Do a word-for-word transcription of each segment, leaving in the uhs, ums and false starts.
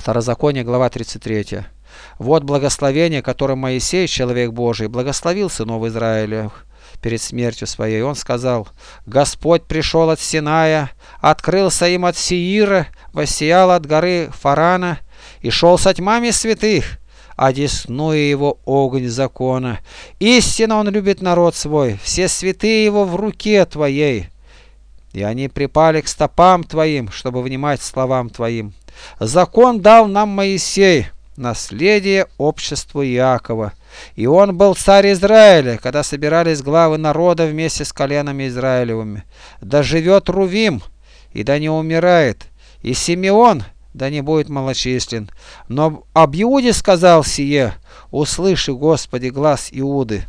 Второзаконие, глава тридцать третья. Вот благословение, которым Моисей, человек Божий, благословил сынов Израиля перед смертью своей. Он сказал: «Господь пришел от Синая, открылся им от Сеира, воссиял от горы Фарана, и шел со тьмами святых, одесную его огонь закона. Истинно он любит народ свой, все святые его в руке твоей. И они припали к стопам твоим, чтобы внимать словам твоим. Закон дал нам Моисей, наследие обществу Иакова. И он был царь Израиля, когда собирались главы народа вместе с коленами Израилевыми. Да живет Рувим, и да не умирает, и Симеон, да не будет малочислен. Но об Иуде сказал сие: услыши, Господи, глас Иуды,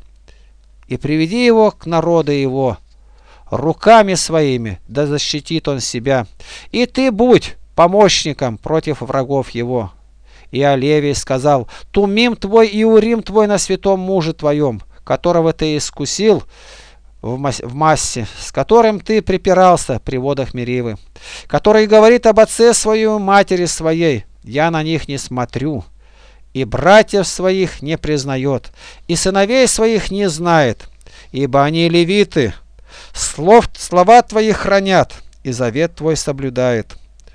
и приведи его к народу его. Руками своими да защитит он себя. И ты будь помощником против врагов его». И о Левии сказал: «Тумим твой и Урим твой на святом муже твоем, которого ты искусил в массе, с которым ты припирался при водах Меривы, который говорит об отце своем и матери своей: я на них не смотрю, и братьев своих не признает, и сыновей своих не знает, ибо они левиты, слов, слова твои хранят, и завет твой соблюдает.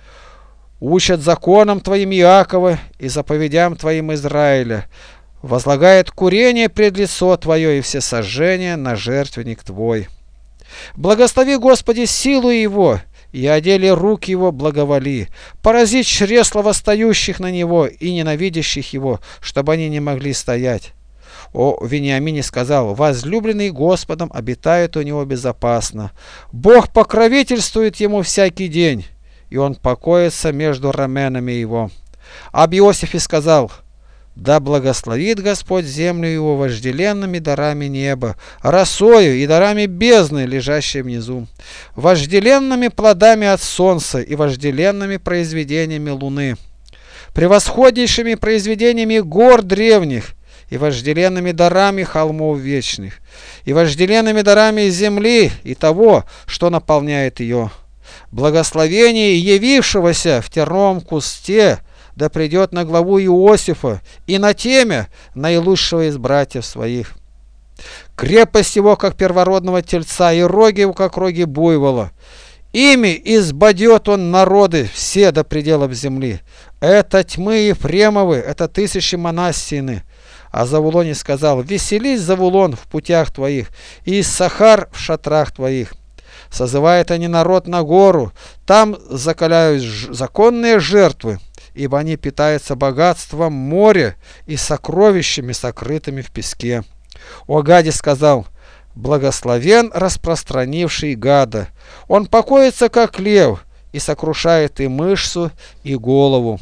Учат законам твоим Иакова и заповедям твоим Израиля, возлагает курение пред лицо твое и всесожжение на жертвенник твой. Благослови, Господи, силу его, и о деле рук его благоволи. Порази чресла восстающих на него и ненавидящих его, чтобы они не могли стоять». О Вениамине сказал: «Возлюбленный Господом обитает у него безопасно. Бог покровительствует ему всякий день, и он покоится между раменами его». Об Иосифе сказал: «Да благословит Господь землю его вожделенными дарами неба, росою и дарами бездны, лежащей внизу, вожделенными плодами от солнца и вожделенными произведениями луны, превосходнейшими произведениями гор древних, и вожделенными дарами холмов вечных, и вожделенными дарами земли и того, что наполняет ее. Благословение явившегося в терновом кусте да придет на главу Иосифа и на темя наилучшего из братьев своих. Крепость его, как первородного тельца, и роги его, как роги буйвола. Ими избадет он народы все до пределов земли. Это тьмы Ефремовы, это тысячи Манассины». А Завулоне сказал: «Веселись, Завулон, в путях твоих, и Иссахар в шатрах твоих. Созывают они народ на гору, там закаляют законные жертвы, ибо они питаются богатством моря и сокровищами, сокрытыми в песке». О Гаде сказал: «Благословен распространивший Гада, он покоится, как лев, и сокрушает и мышцу, и голову.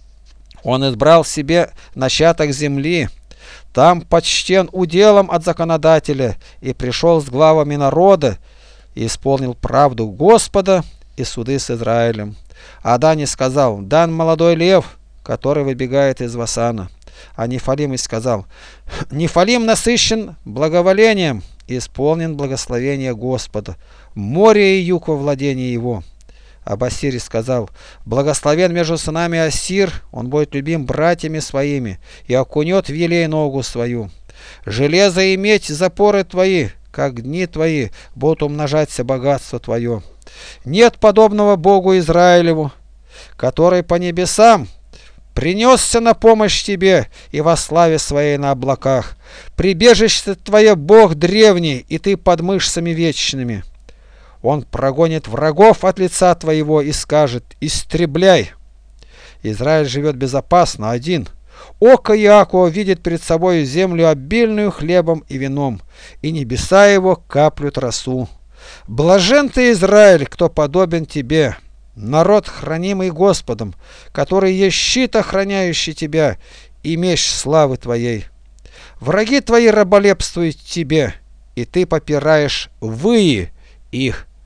Он избрал себе начаток земли, там почтен уделом от законодателя, и пришел с главами народа, и исполнил правду Господа и суды с Израилем». А Дане сказал: «Дан молодой лев, который выбегает из Васана». А Нефалим и сказал: «Нефалим насыщен благоволением, исполнен благословение Господа, море и юг во владении его». А Басири сказал: «Благословен между сынами Ассир, он будет любим братьями своими, и окунет в елей ногу свою. Железо и медь запоры твои, как дни твои, будут умножаться богатство твое. Нет подобного Богу Израилеву, который по небесам принесся на помощь тебе и во славе своей на облаках. Прибежище твое Бог древний, и ты под мышцами вечными. Он прогонит врагов от лица твоего и скажет: истребляй». Израиль живет безопасно один. Око Иакова видит перед собой землю обильную хлебом и вином, и небеса его каплют росу. Блажен ты, Израиль, кто подобен тебе, народ, хранимый Господом, который есть щит, охраняющий тебя, и меч славы твоей. Враги твои раболепствуют тебе, и ты попираешь выи их.